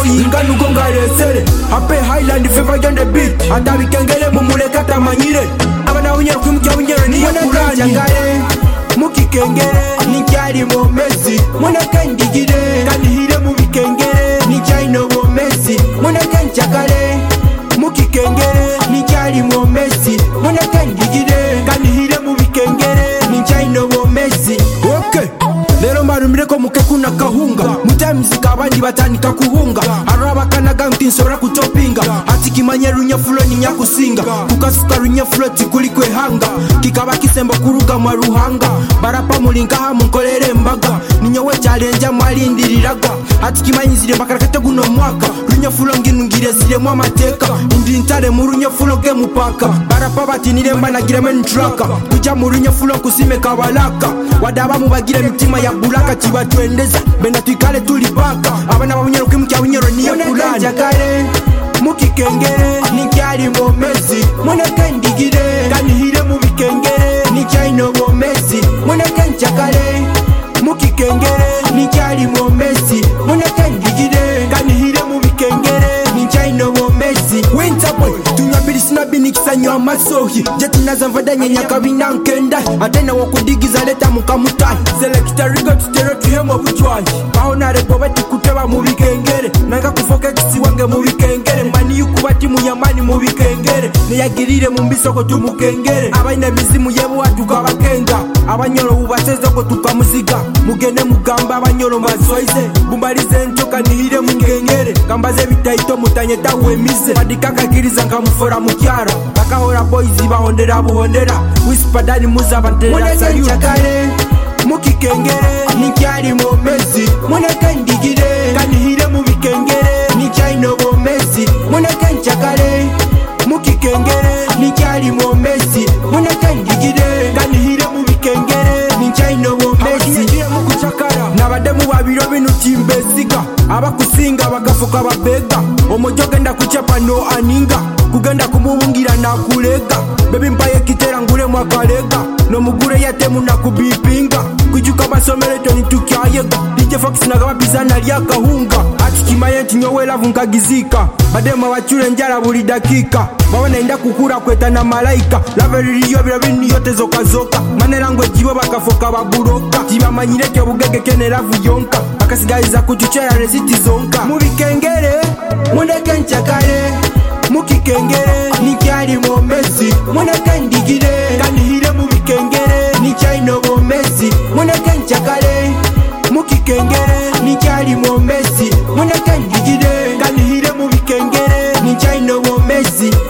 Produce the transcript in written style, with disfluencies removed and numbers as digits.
inga nuko ngaresere Happy Highland fever on the beat Ata bikengere mumuleka tamanyire Abana unyero kwimukya unyero niyo kurani Mukikengere nikyali mu Messi Muneka ndigire kanihire mu bikengere nikyalino mu Messi Muneka nchakale Mukikengere nikyali mu Messi Muneka ndigire kanihire mu bikengere nikyalino mu Messi Okay Lero marumireko mukekuna kahunga Mutamizika abandi batanika kuhunga Araba kanaga ntinsora kutopinga Ati kimanye runyafulo ni nyakusinga Kukasuka runyafulo tikulikwe hanga Kikaba kisembo kuruga maruhanga Barapa mulinka hamu nkolere mbaga Ninyowe challenge mwalindiriraga Ati kimanye zire mbakarakete guno mwaka Runyafulo nginungire zire mwamateka Indi ntare mu runyafulo ge mupaka Barapa batinire mbanagira mentraka Kuja mu runyafulo kusime kabalaka Wadaba mubagire mitima ya bulaka chiba tuendeza Benda tuikale tulibaka Abana wabunyero kwimukya unyero niyo kulani Jakare Mukikengere nikyali mu Messi Muneka ndigire kanihire mu bikengere nikyalino mu Messi Muneka nchakale Mukikengere nikyali mu Messi Muneka ndigire kanihire mu bikengere nikyalino mu Messi Winterboy tunyabiri sinabi nikisanywa amasohi Jeti nazamvada nyenya kabina nkenda Atena wakudigiza leta mukamutai Selector rigo tutero tuhemo buchwanji Paonare bobeti kuteba mu bikengere Nanga kufoke kisi wange mu bikengere Mani yukubati muyamani mu bikengere Niyagirire mu mbisoko tumukengere Abaina mizimu yebu watu kabakenga Abanyoro ubaseze ko tukamuziga Mugene mugamba abanyoro mazoize Bumbalize ntoka nihire mu ngengere Kambaze bitaito mutanyeta wemize Badikaka kiriza nkamufora mukyara Bakahora boys bahondera buhondera Wispadani muza bantera sayu Chakare Mukikengere nikyali mu Messi Muneka ndigire kanihire mu bikengere nikyalino mu Messi Muneka nchakale Mukikengere nikyali mu Messi Muneka ndigire kanihire mu bikengere nikyalino mu Messi Nabademu babiro binu timbesiga Abakusinga bagafuka babega Omojo genda kuchapa no aninga Kugenda kumubungira na kulega Baby mpaye kitera ngure mwakalega No mugure yatemu na kubipinga Kujuka basomere toni tukyayega DJ Fox nagabapiza na lyakahunga Ati kimaye ntinyowe lavu nkagizika Badema wachure njala buli dakika Bawana inda kukura kweta na malaika Lave liliyo bila bini yote zoka zoka Mane langwe jibo bakafoka baburoka Jiba manyireke bugege kene lavu yonka Bakasigayiza kuchuchera resiti zonka Mubikengere Muneke nchakale Mukikengere nikyali mu Messi Muneka ndigire kanihire mu bikengere nikyalino mu Messi Muneka nchakale Mukikengere nikyali mu Messi Muneka ndigire kanihire mu bikengere nikyalino mu Messi